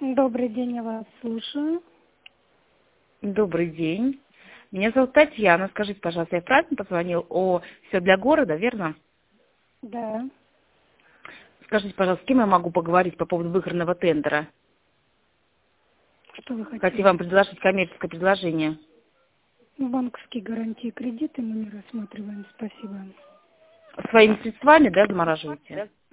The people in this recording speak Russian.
Добрый день, я вас слушаю. Добрый день. Меня зовут Татьяна. Скажите, пожалуйста, я правильно позвонил о «Все для города», верно? Да. Скажите, пожалуйста, с кем я могу поговорить по поводу выигранного тендера? Что вы хотите? Хотите вам предложить коммерческое предложение. Банковские гарантии кредиты мы не рассматриваем, спасибо. Своими средствами, да, замораживаете?